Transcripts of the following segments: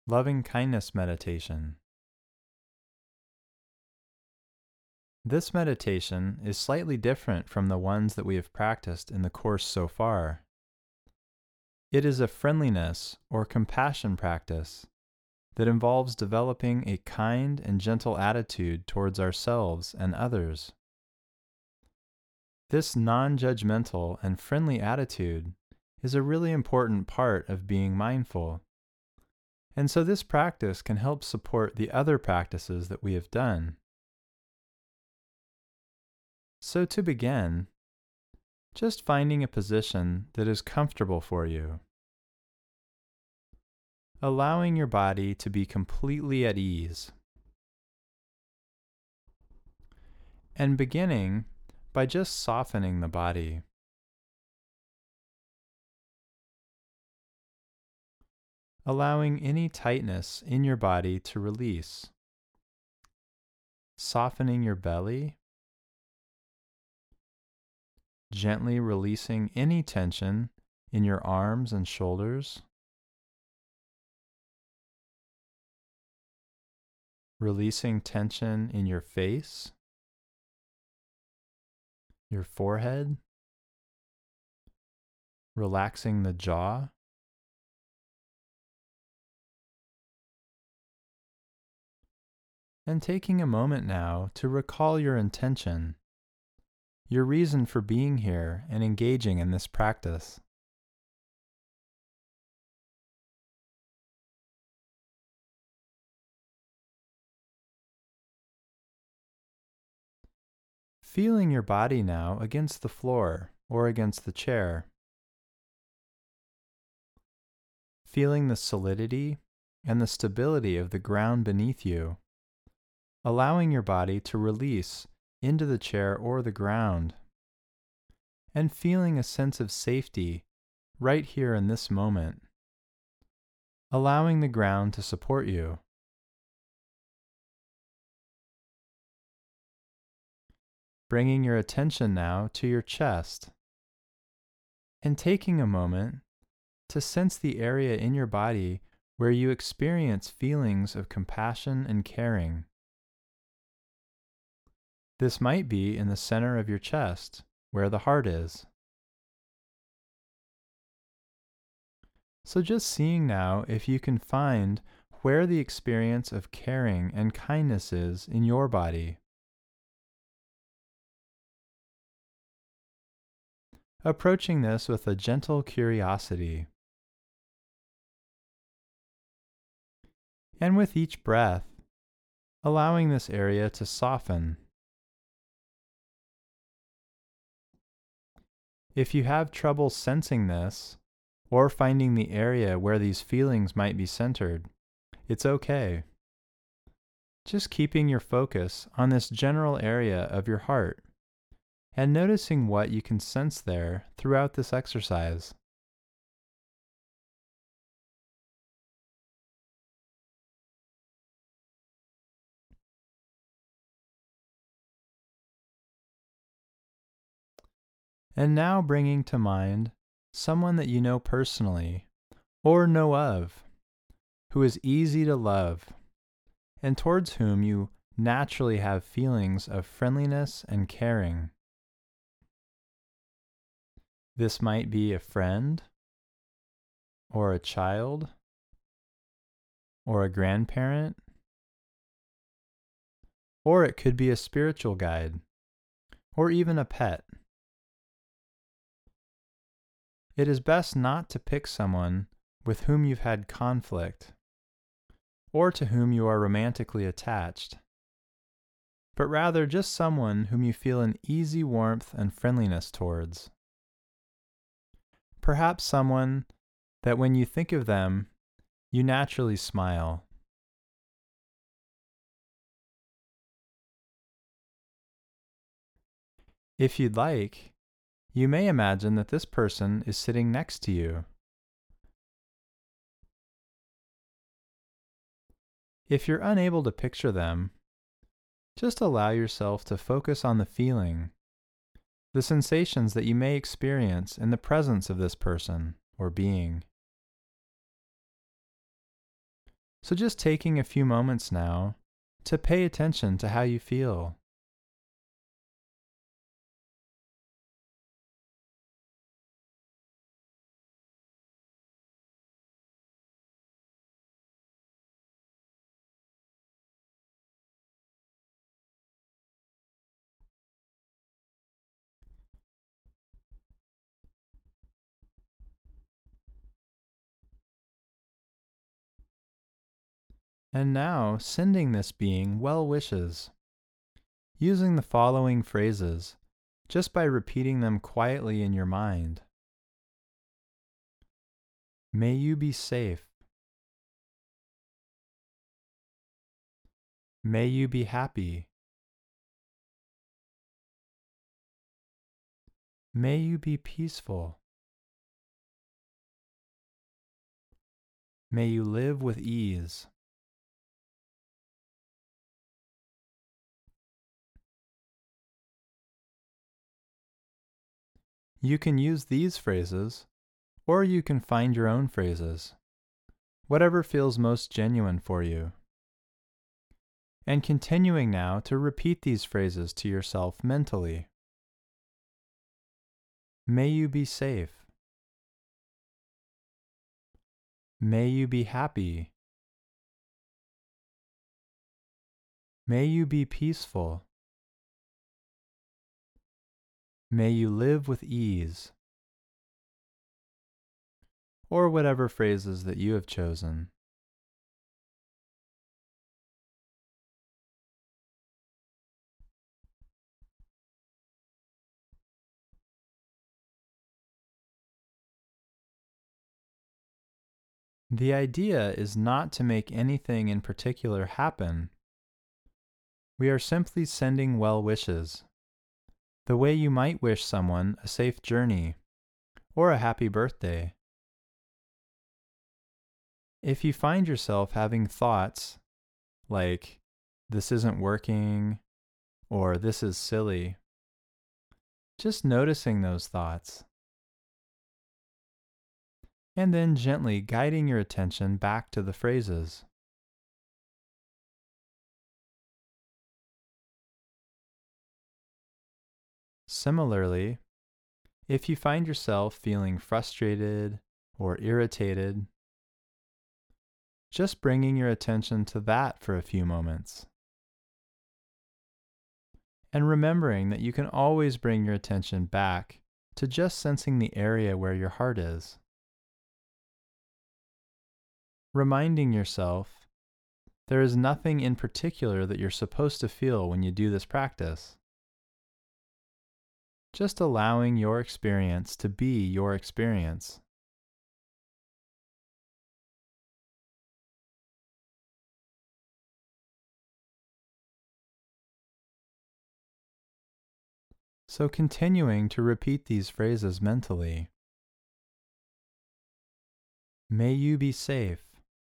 Loving kindness meditation. This meditation is slightly different from the ones that we have practiced in the course so far. It is a friendliness or compassion practice that involves developing a kind and gentle attitude towards ourselves and others. This non-judgmental and friendly attitude is a really important part of being mindful. And so this practice can help support the other practices that we have done. So to begin, just finding a position that is comfortable for you. Allowing your body to be completely at ease. And beginning by just softening the body. Allowing any tightness in your body to release. Softening your belly. Gently releasing any tension in your arms and shoulders. Releasing tension in your face, your forehead. Relaxing the jaw. And taking a moment now to recall your intention, your reason for being here and engaging in this practice. Feeling your body now against the floor or against the chair. Feeling the solidity and the stability of the ground beneath you, allowing your body to release into the chair or the ground, and feeling a sense of safety right here in this moment, allowing the ground to support you. Bringing your attention now to your chest and taking a moment to sense the area in your body where you experience feelings of compassion and caring. This might be in the center of your chest, where the heart is. So just seeing now if you can find where the experience of caring and kindness is in your body. Approaching this with a gentle curiosity. And with each breath, allowing this area to soften. If you have trouble sensing this, or finding the area where these feelings might be centered, it's okay. Just keeping your focus on this general area of your heart, and noticing what you can sense there throughout this exercise. And now bringing to mind someone that you know personally, or know of, who is easy to love, and towards whom you naturally have feelings of friendliness and caring. This might be a friend, or a child, or a grandparent, or it could be a spiritual guide, or even a pet. It is best not to pick someone with whom you've had conflict, or to whom you are romantically attached, but rather just someone whom you feel an easy warmth and friendliness towards. Perhaps someone that when you think of them, you naturally smile. If you'd like, you may imagine that this person is sitting next to you. If you're unable to picture them, just allow yourself to focus on the feeling, the sensations that you may experience in the presence of this person or being. So just taking a few moments now to pay attention to how you feel. And now sending this being well wishes, using the following phrases just by repeating them quietly in your mind. May you be safe. May you be happy. May you be peaceful. May you live with ease. You can use these phrases, or you can find your own phrases, whatever feels most genuine for you. And continuing now to repeat these phrases to yourself mentally. May you be safe. May you be happy. May you be peaceful. May you live with ease. Or whatever phrases that you have chosen. The idea is not to make anything in particular happen. We are simply sending well wishes, the way you might wish someone a safe journey or a happy birthday. If you find yourself having thoughts like, this isn't working, or this is silly, just noticing those thoughts, and then gently guiding your attention back to the phrases. Similarly, if you find yourself feeling frustrated or irritated, just bringing your attention to that for a few moments. And remembering that you can always bring your attention back to just sensing the area where your heart is. Reminding yourself there is nothing in particular that you're supposed to feel when you do this practice. Just allowing your experience to be your experience. So continuing to repeat these phrases mentally. May you be safe.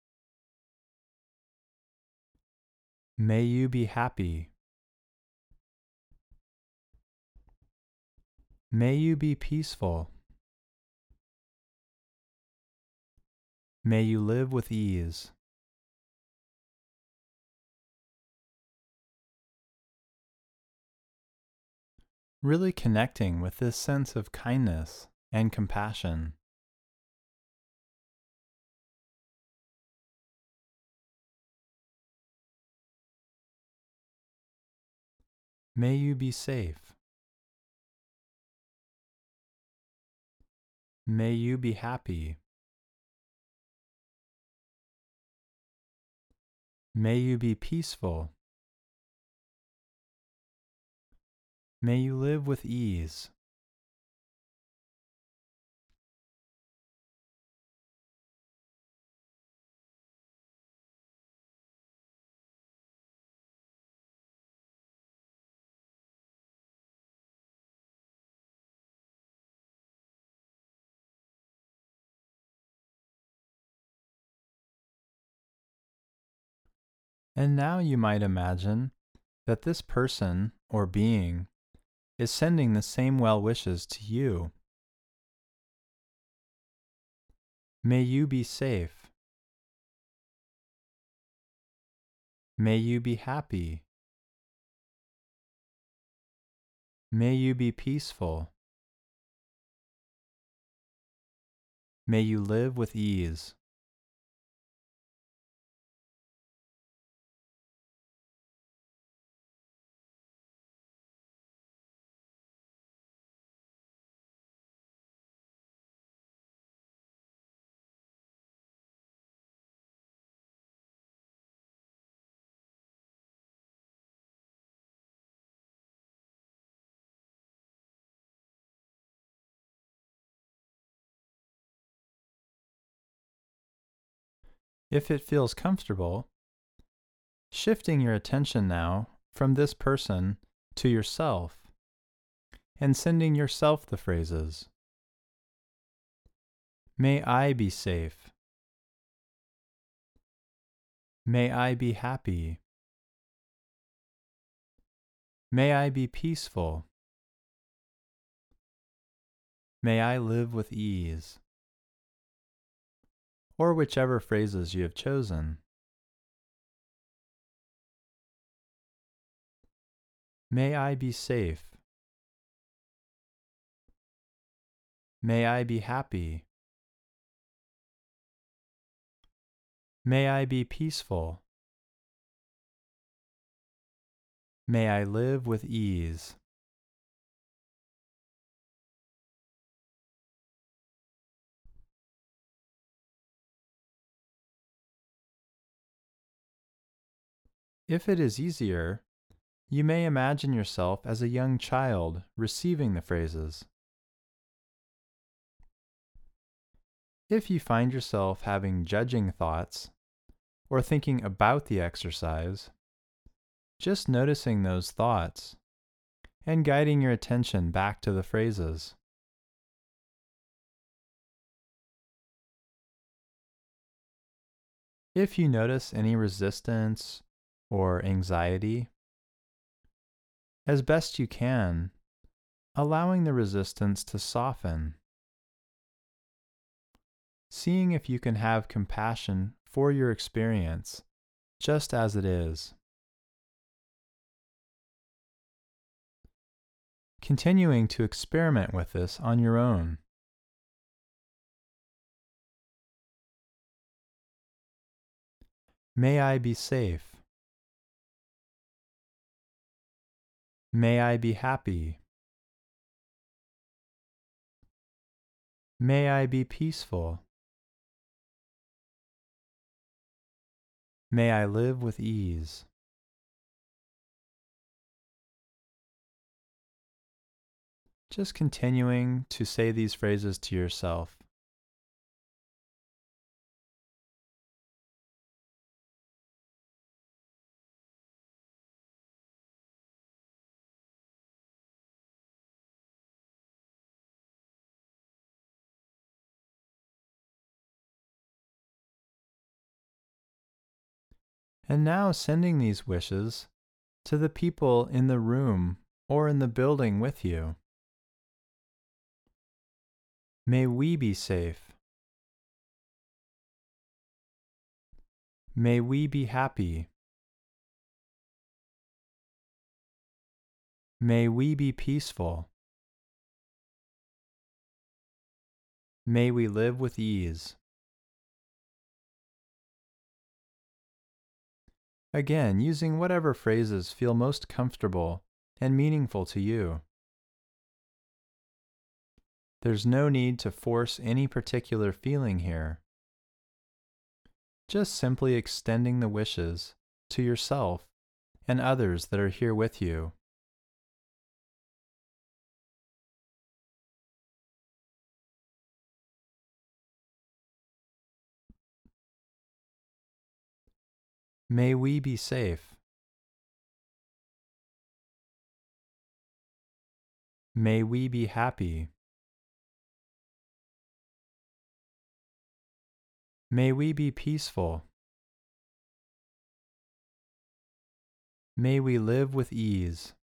May you be happy. May you be peaceful. May you live with ease. Really connecting with this sense of kindness and compassion. May you be safe. May you be happy. May you be peaceful. May you live with ease. And now you might imagine that this person or being is sending the same well wishes to you. May you be safe. May you be happy. May you be peaceful. May you live with ease. If it feels comfortable, shifting your attention now from this person to yourself and sending yourself the phrases. May I be safe. May I be happy. May I be peaceful. May I live with ease. Or whichever phrases you have chosen. May I be safe. May I be happy. May I be peaceful. May I live with ease. If it is easier, you may imagine yourself as a young child receiving the phrases. If you find yourself having judging thoughts or thinking about the exercise, just noticing those thoughts and guiding your attention back to the phrases. If you notice any resistance or anxiety, as best you can, allowing the resistance to soften. Seeing if you can have compassion for your experience, just as it is. Continuing to experiment with this on your own. May I be safe. May I be happy. May I be peaceful. May I live with ease. Just continuing to say these phrases to yourself. And now sending these wishes to the people in the room or in the building with you. May we be safe. May we be happy. May we be peaceful. May we live with ease. Again, using whatever phrases feel most comfortable and meaningful to you. There's no need to force any particular feeling here. Just simply extending the wishes to yourself and others that are here with you. May we be safe. May we be happy. May we be peaceful. May we live with ease.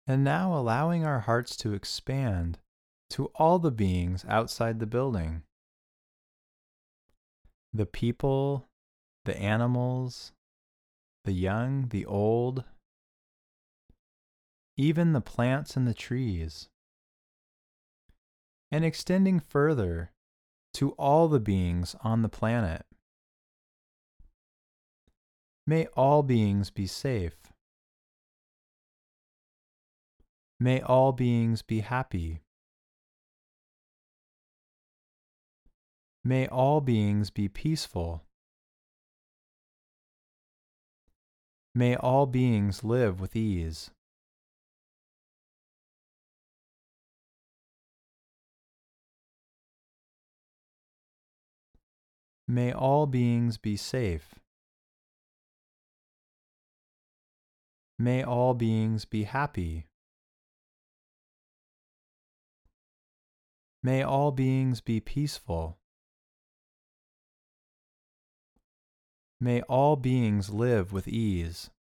And now allowing our hearts to expand to all the beings outside the building. The people, the animals, the young, the old, even the plants and the trees. And extending further to all the beings on the planet. May all beings be safe. May all beings be happy. May all beings be peaceful. May all beings live with ease. May all beings be safe. May all beings be happy. May all beings be peaceful. May all beings live with ease.